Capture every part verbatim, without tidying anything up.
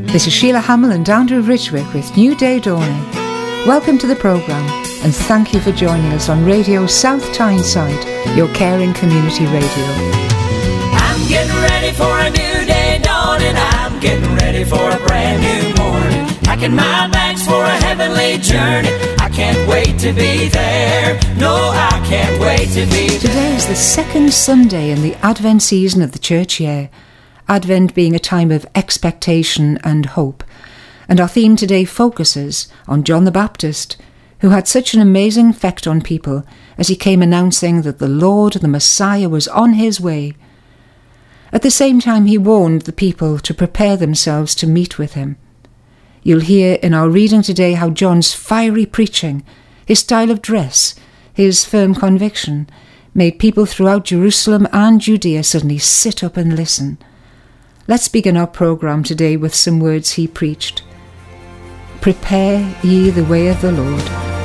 This is Sheila Hamill and Andrew Ridgwick with New Day Dawning. Welcome to the programme and thank you for joining us on Radio South Tyneside, your caring community radio. I'm getting ready for a new day dawning. I'm getting ready for a brand new morning. Packing my bags for a heavenly journey. I can't wait to be there. No, I can't wait to be there. Today is the second Sunday in the Advent season of the church year. Advent being a time of expectation and hope. And our theme today focuses on John the Baptist, who had such an amazing effect on people as he came announcing that the Lord, the Messiah, was on his way. At the same time, he warned the people to prepare themselves to meet with him. You'll hear in our reading today how John's fiery preaching, his style of dress, his firm conviction, made people throughout Jerusalem and Judea suddenly sit up and listen. Let's begin our programme today with some words he preached. Prepare ye the way of the Lord.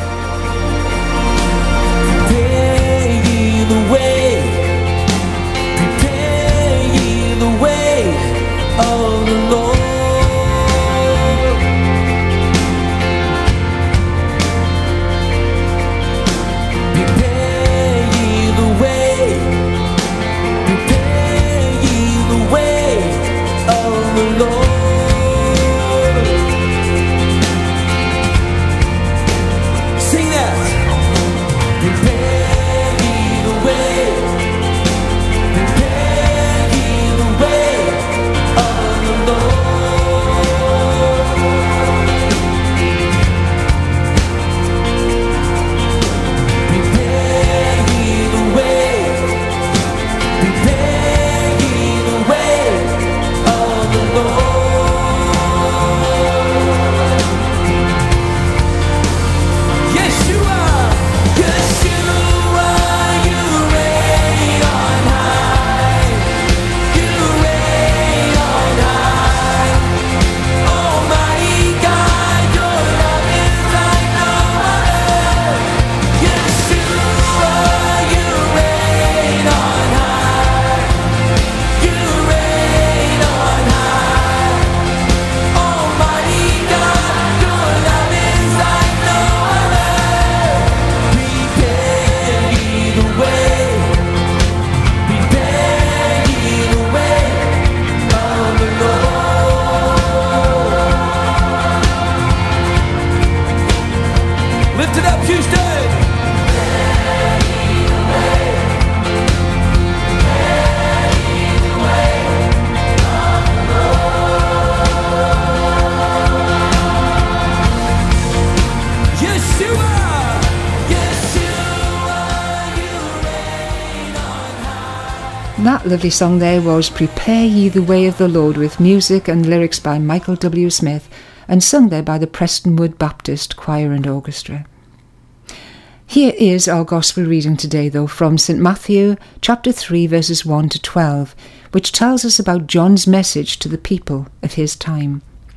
Prepare ye the way. Prepare ye the way of the Lord. Prepare ye the way. Prepare ye the way of the Lord. Sing that. Prepare ye the way. Prepare ye the way of the Lord. Prepare ye the way. Prepare ye the way of the Lord. Yeshua, Yeshua, you reign on high. You reign on high. Almighty God, your love is like no other. Yeshua, you reign on high. You reign on high. Almighty God, your love is like no other. Prepare ye the way. Prepare ye the way of the Lord. Lift it up, Houston. Yeshua, Yeshua, you reign on high. That lovely song there was Prepare Ye the Way of the Lord, with music and lyrics by Michael W. Smith and sung there by the Prestonwood Baptist Choir and Orchestra. Here is our Gospel reading today, though, from Saint Matthew chapter three verses one to twelve, which tells us about John's message to the people of his time.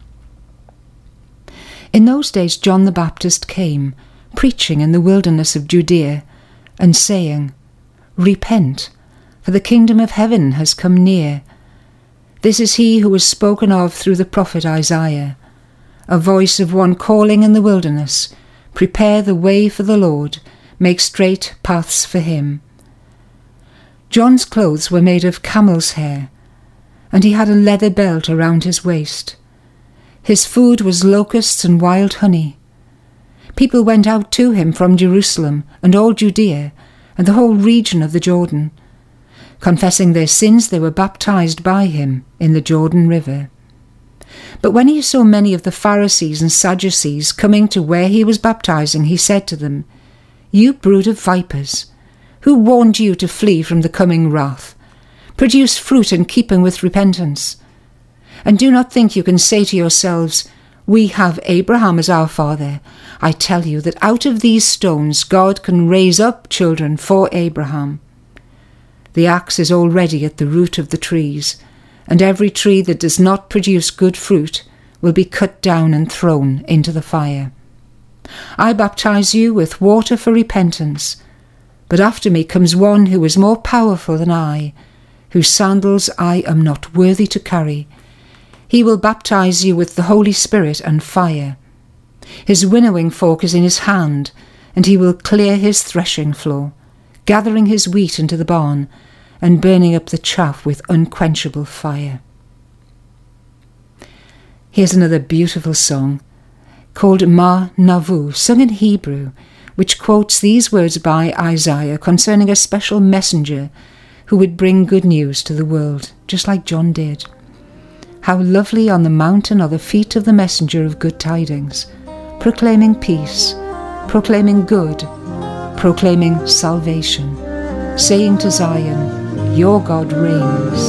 In those days John the Baptist came, preaching in the wilderness of Judea, and saying, Repent, for the kingdom of heaven has come near. This is he who was spoken of through the prophet Isaiah, a voice of one calling in the wilderness, Prepare the way for the Lord, make straight paths for him. John's clothes were made of camel's hair, and he had a leather belt around his waist. His food was locusts and wild honey. People went out to him from Jerusalem and all Judea and the whole region of the Jordan. Confessing their sins, they were baptized by him in the Jordan River. But when he saw many of the Pharisees and Sadducees coming to where he was baptizing, he said to them, You brood of vipers, who warned you to flee from the coming wrath? Produce fruit in keeping with repentance. And do not think you can say to yourselves, We have Abraham as our father. I tell you that out of these stones God can raise up children for Abraham. The axe is already at the root of the trees, and every tree that does not produce good fruit will be cut down and thrown into the fire. I baptize you with water for repentance, but after me comes one who is more powerful than I, whose sandals I am not worthy to carry. He will baptize you with the Holy Spirit and fire. His winnowing fork is in his hand, and he will clear his threshing floor, gathering his wheat into the barn, and burning up the chaff with unquenchable fire. Here's another beautiful song called Ma Navu, sung in Hebrew, which quotes these words by Isaiah concerning a special messenger who would bring good news to the world, just like John did. How lovely on the mountain are the feet of the messenger of good tidings, proclaiming peace, proclaiming good, proclaiming salvation, saying to Zion, your God reigns.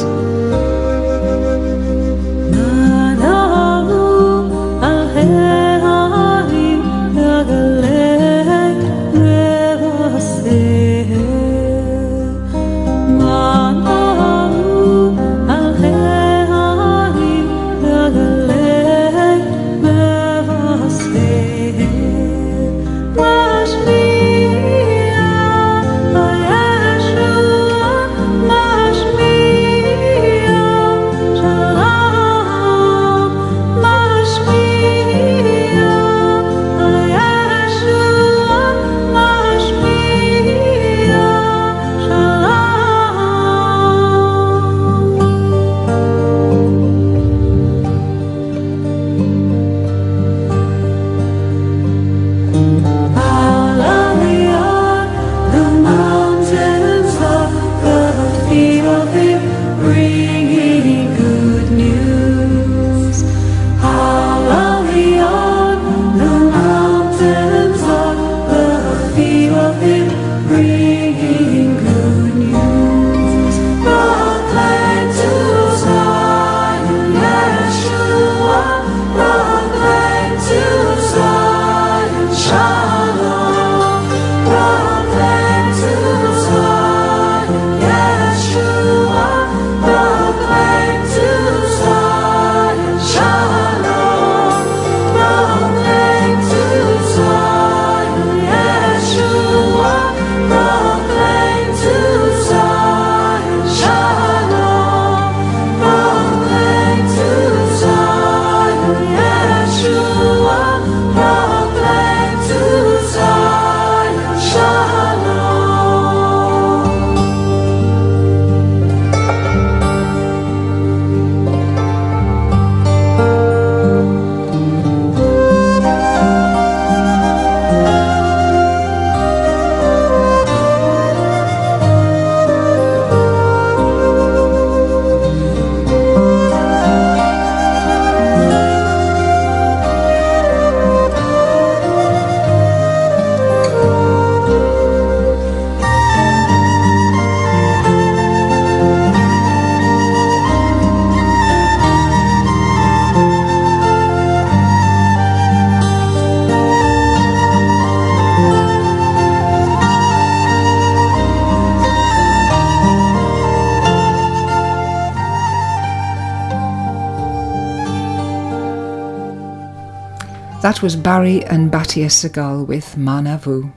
That was Barry and Batia Segal with Ma Navu.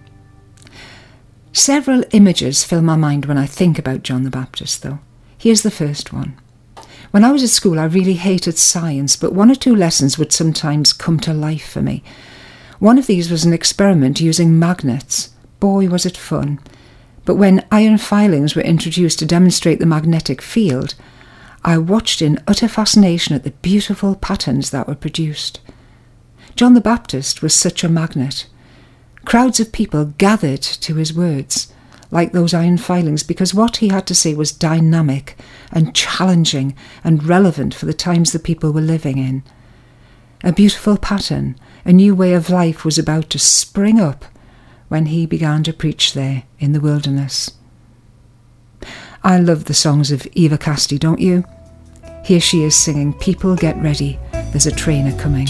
Several images fill my mind when I think about John the Baptist, though. Here's the first one. When I was at school, I really hated science, but one or two lessons would sometimes come to life for me. One of these was an experiment using magnets. Boy, was it fun. But when iron filings were introduced to demonstrate the magnetic field, I watched in utter fascination at the beautiful patterns that were produced. John the Baptist was such a magnet. Crowds of people gathered to his words, like those iron filings, because what he had to say was dynamic and challenging and relevant for the times the people were living in. A beautiful pattern, a new way of life was about to spring up when he began to preach there in the wilderness. I love the songs of Eva Casti, don't you? Here she is singing, "People get ready, there's a train a-coming."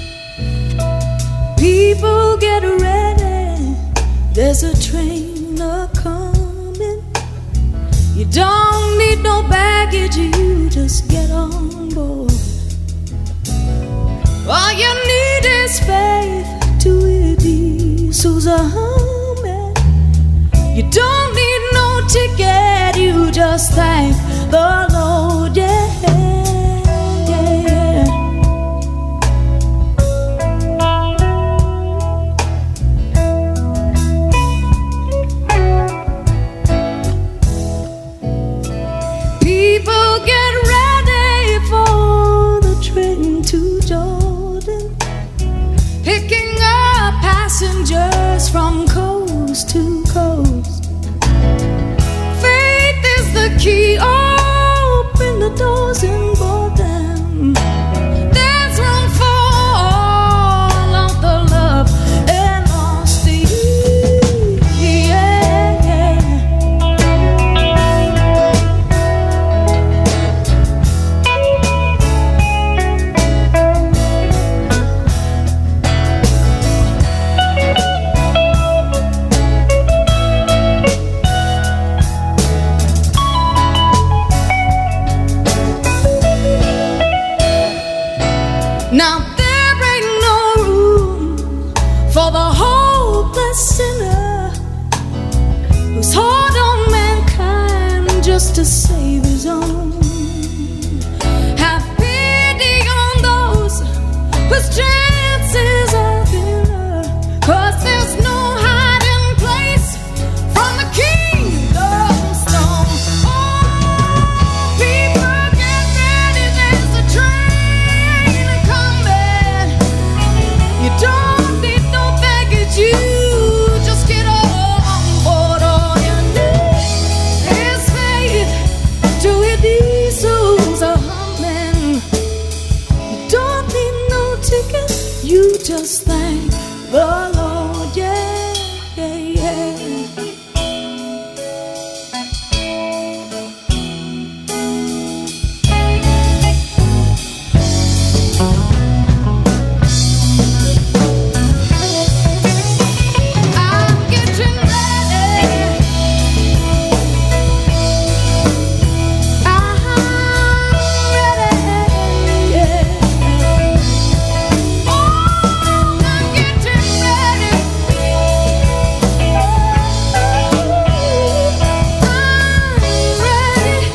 People get ready, there's a train a-coming. You don't need no baggage, you just get on board. All you need is faith to it is who's a humming. You don't need no ticket, you just thank the Lord, yeah, yeah, yeah. Now there ain't no room for the hopeless sinner who's hard on mankind just to save his own. Have pity on those whose chances are thinner, 'cause there's no hiding place from the kingdom stone. Oh, people get ready, there's a train coming. You don't need no baggage, you just get on board. All you need is faith to hear these souls are humming. You don't need no ticket, you just thank the Lord, yeah, yeah, yeah. I'm getting ready. I'm ready, yeah. Oh, I'm getting ready. I'm ready,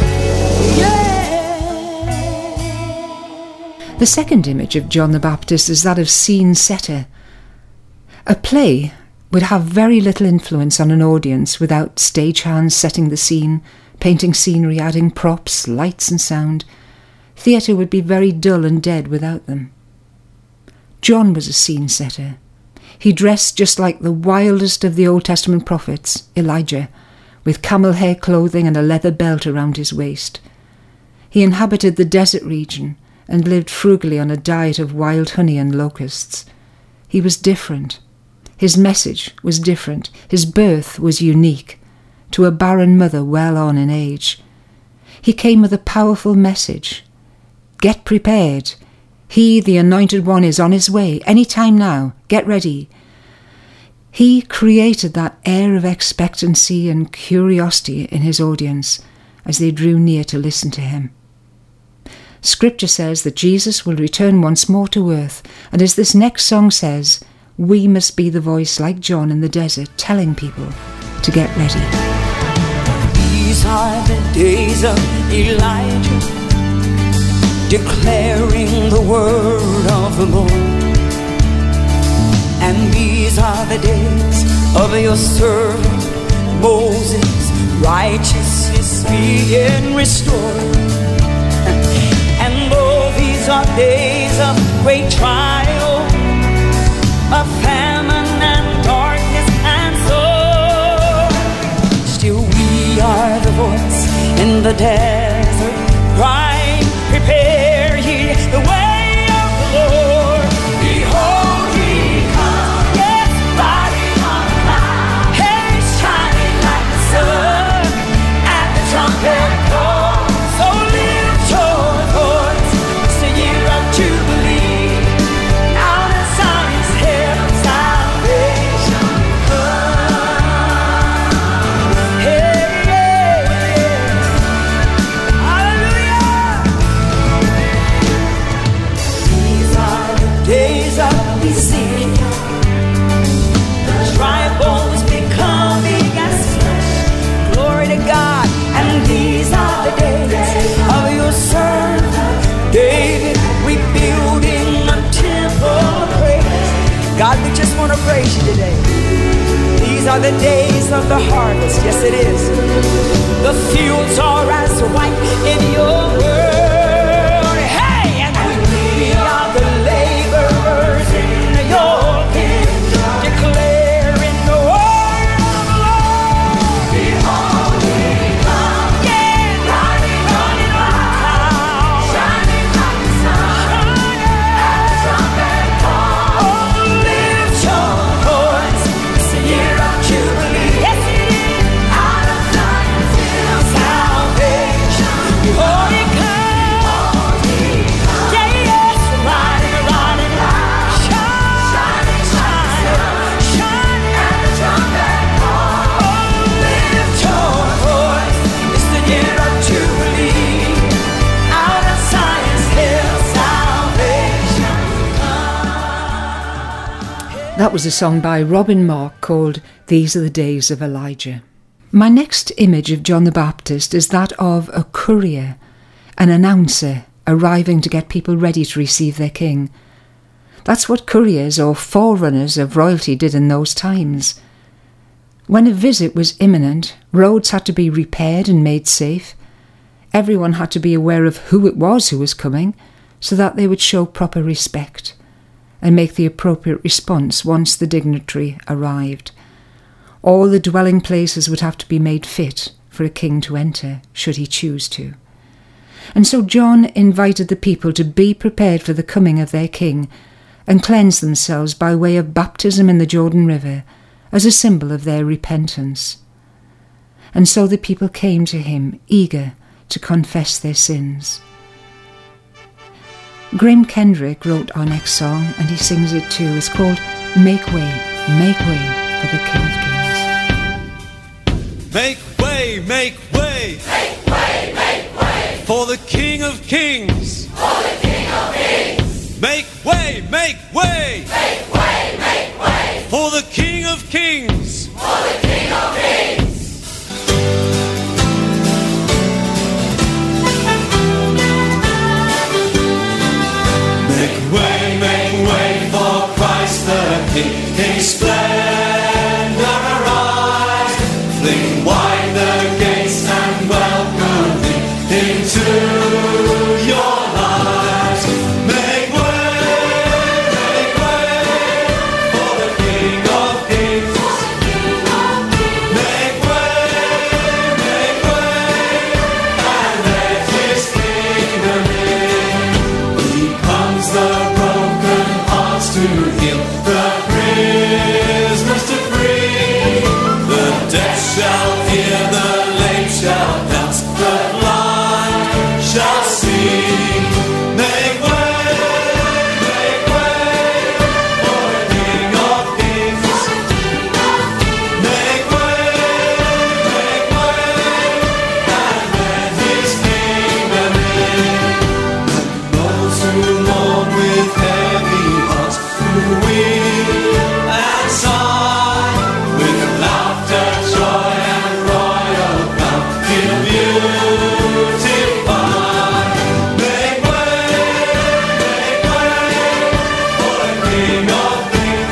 yeah. The second image of John the Baptist is that of scene setter. A play would have very little influence on an audience without stagehands setting the scene, painting scenery, adding props, lights and sound. Theatre would be very dull and dead without them. John was a scene setter. He dressed just like the wildest of the Old Testament prophets, Elijah, with camel hair clothing and a leather belt around his waist. He inhabited the desert region and lived frugally on a diet of wild honey and locusts. He was different. His message was different. His birth was unique, to a barren mother well on in age. He came with a powerful message. Get prepared. He, the Anointed One, is on his way. Any time now. Get ready. He created that air of expectancy and curiosity in his audience as they drew near to listen to him. Scripture says that Jesus will return once more to earth, and as this next song says, we must be the voice like John in the desert telling people to get ready. These are the days of Elijah, declaring the word of the Lord. And these are the days of your servant Moses, righteousness being restored. And though these are days of great trial, of famine and darkness and sorrow, still we are the voice in the desert crying, prepare ye the way of the Lord. Behold, he comes, yes, riding on a cloud, hey, shining like the sun at the trumpet call. So lift your voice, it's the year of Jubilee. Now the Zion's hill, salvation come. Hey, hey, hey. Hallelujah. These are the days of Ezekiel, the dry bones becoming as flesh. Glory to God. And these are the days of your servant David, we building a temple of praise. God, we just want to praise you today. These are the days of the harvest. Yes, it is. The fields are as white in your word. Hey, and we are the laborers in your kingdom, declaring the word of the Lord. Behold, he comes, yeah, riding on a cloud, shining like the sun at the trumpet call. Oh, lift your voice, it's the year of Jubilee. Yes, it is. Out of Zion's hill, salvation. Behold, he comes. That was a song by Robin Mark called These Are the Days of Elijah. My next image of John the Baptist is that of a courier, an announcer arriving to get people ready to receive their king. That's what couriers or forerunners of royalty did in those times. When a visit was imminent, roads had to be repaired and made safe. Everyone had to be aware of who it was who was coming, so that they would show proper respect and make the appropriate response once the dignitary arrived. All the dwelling places would have to be made fit for a king to enter, should he choose to. And so John invited the people to be prepared for the coming of their king and cleanse themselves by way of baptism in the Jordan River as a symbol of their repentance. And so the people came to him, eager to confess their sins. Graham Kendrick wrote our next song, and he sings it too. It's called Make Way, Make Way for the King of Kings. Make way, make way, Make way, make way for the King of Kings. for the King of Kings. Make way, make way Make way, make way for the King of Kings. for the King of Kings. Make way, make way for Christ the King. His splendor arise. Fling wide the gates and welcome him into your lives. Make way, make way for the King of Kings. Make way, make way, and let his kingdom in. He comes the broken hearts to heal, the prisoners to free. The deaf shall hear, the lame shall dance, the blind shall see. Make way, make way for the King of Kings. Make way, make way, and let his kingdom in. Those who mourn with heavy hearts, who weep and sigh, with laughter, joy, and royal crown, he'll beautify. Make way, make way for the King of Kings.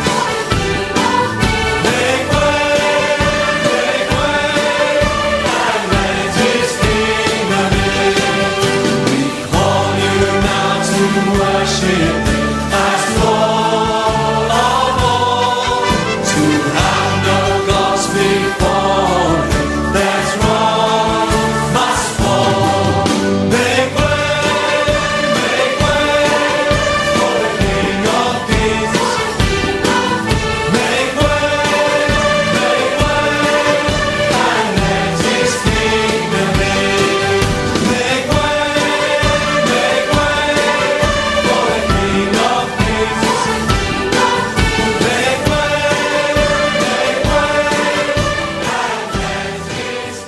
Make way, make way, and let his kingdom in. We call you now to worship him as Lord of all. To have no gods before him, that's wrong, must fall. Make way, make way for the King of Kings. Make way, make way, and let his kingdom in. Make way, make way for the King of Kings. Make way, make way, and let his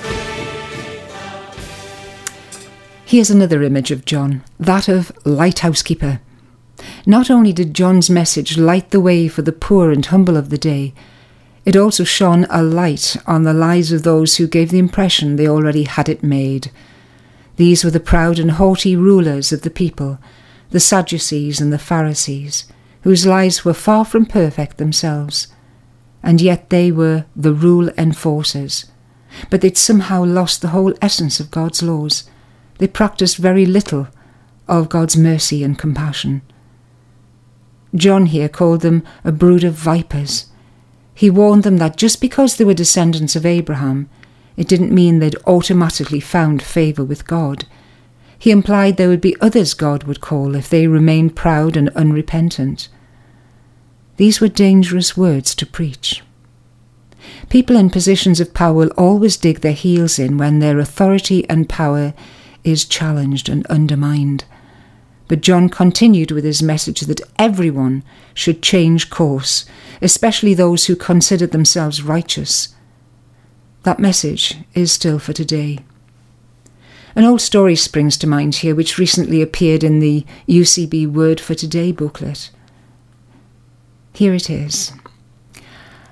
Here's another image of John, that of Lighthouse Keeper. Not only did John's message light the way for the poor and humble of the day, it also shone a light on the lives of those who gave the impression they already had it made. These were the proud and haughty rulers of the people, the Sadducees and the Pharisees, whose lives were far from perfect themselves, and yet they were the rule enforcers. But they'd somehow lost the whole essence of God's laws. They practiced very little of God's mercy and compassion. John here called them a brood of vipers. He warned them that just because they were descendants of Abraham, it didn't mean they'd automatically found favour with God. He implied there would be others God would call if they remained proud and unrepentant. These were dangerous words to preach. People in positions of power will always dig their heels in when their authority and power is challenged and undermined. But John continued with his message that everyone should change course, especially those who considered themselves righteous. That message is still for today. An old story springs to mind here, which recently appeared in the U C B Word for Today booklet. Here it is.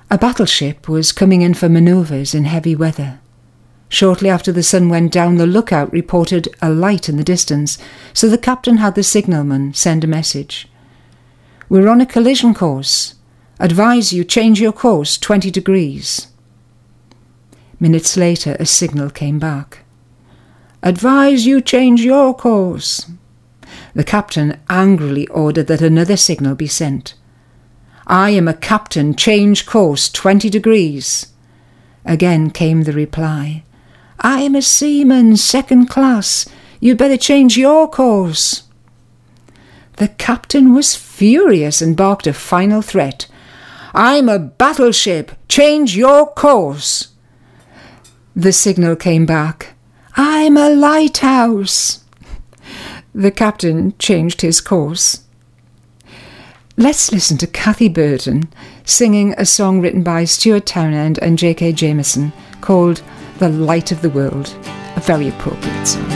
A battleship was coming in for manoeuvres in heavy weather. Shortly after the sun went down, the lookout reported a light in the distance, so the captain had the signalman send a message. "We're on a collision course. Advise you change your course twenty degrees. Minutes later, a signal came back. "Advise you change your course." The captain angrily ordered that another signal be sent. "I am a captain, change course twenty degrees. Again came the reply. "I am a seaman, second class. You'd better change your course." The captain was furious and barked a final threat. "I'm a battleship, change your course." The signal came back. "I'm a lighthouse." The captain changed his course. Let's listen to Kathy Burton singing a song written by Stuart Townend and J K Jameson called "The Light of the World," a very appropriate song.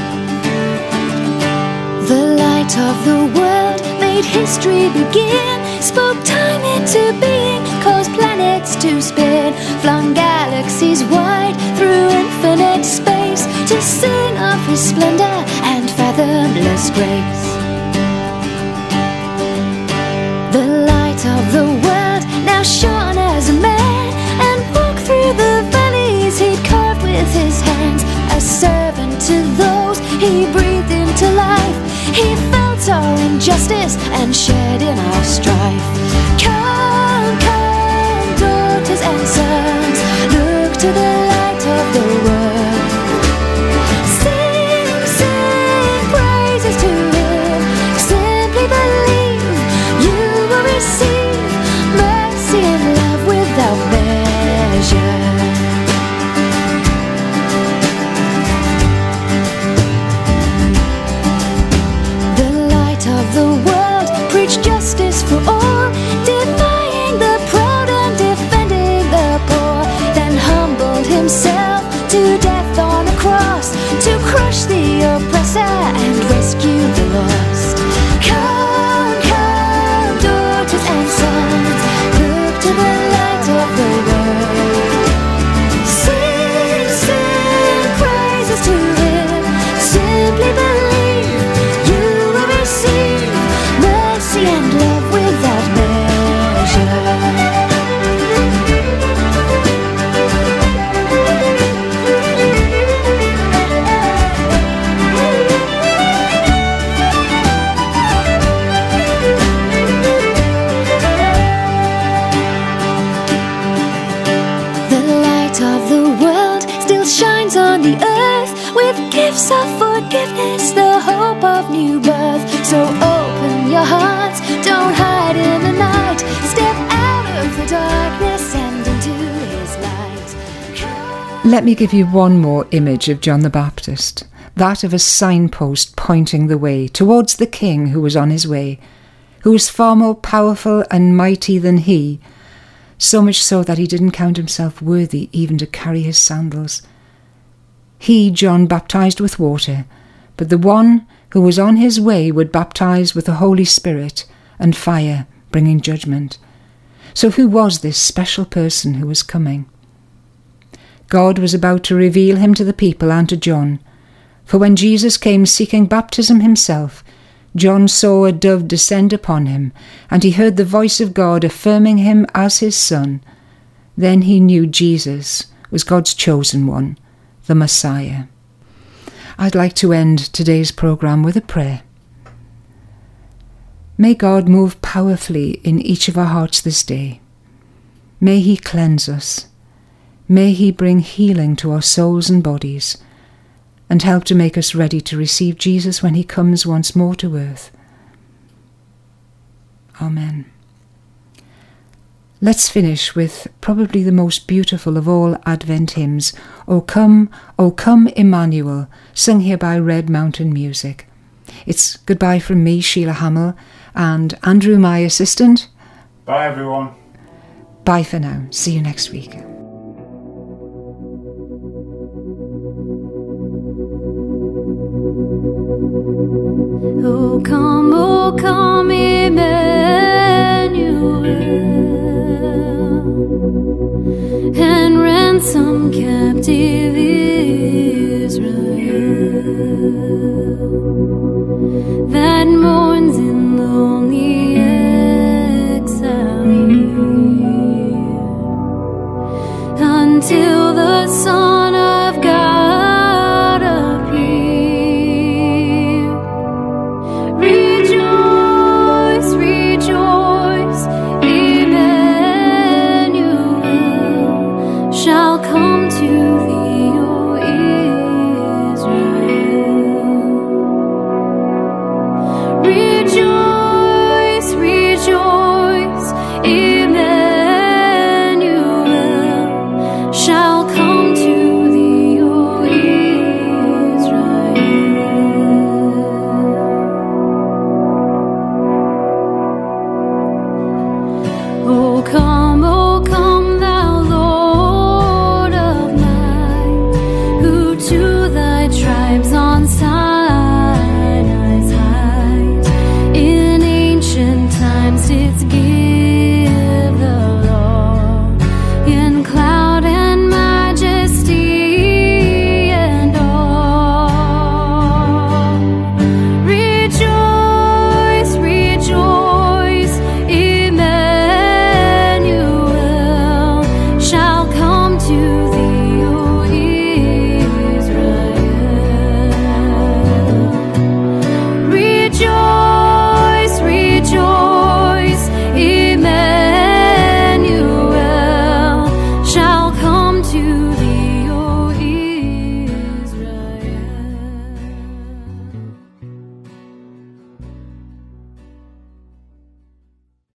The light of the world made history begin, spoke time into being, caused planets to spin, flung galaxies wide through infinite space to sing of his splendor and fathomless grace. The light of the world now shone as a man and walked through the valleys he'd carved with his hands, a servant to those he breathed into life. He felt our injustice and shared in our strife. Come, come, daughters and sons, look to the light of the world. Sing, sing praises to him. Simply believe you will receive mercy and love without measure. The world preached justice for all, defying the proud and defending the poor, then humbled himself to death on a cross to crush the oppressor and rescue the lost. Come, come, daughters and sons, look to the light of the world. Sing, sing praises to him. Simply believe you will receive mercy and love without measure. The light of the world still shines on the earth with gifts of forgiveness, the hope of new birth. So open your hearts, don't hide in the night. Step out of the darkness and into his light. Come. Let me give you one more image of John the Baptist, that of a signpost pointing the way towards the King who was on his way, who was far more powerful and mighty than he, so much so that he didn't count himself worthy even to carry his sandals. He, John, baptized with water, but the one who was on his way would baptize with the Holy Spirit and fire, bringing judgment. So who was this special person who was coming? God was about to reveal him to the people and to John, for when Jesus came seeking baptism himself, John saw a dove descend upon him, and he heard the voice of God affirming him as his son. Then he knew Jesus was God's chosen one, the Messiah. I'd like to end today's programme with a prayer. May God move powerfully in each of our hearts this day. May he cleanse us. May he bring healing to our souls and bodies, and help to make us ready to receive Jesus when he comes once more to earth. Amen. Let's finish with probably the most beautiful of all Advent hymns, O Come, O Come Emmanuel, sung here by Red Mountain Music. It's goodbye from me, Sheila Hamill, and Andrew, my assistant. Bye, everyone. Bye for now. See you next week.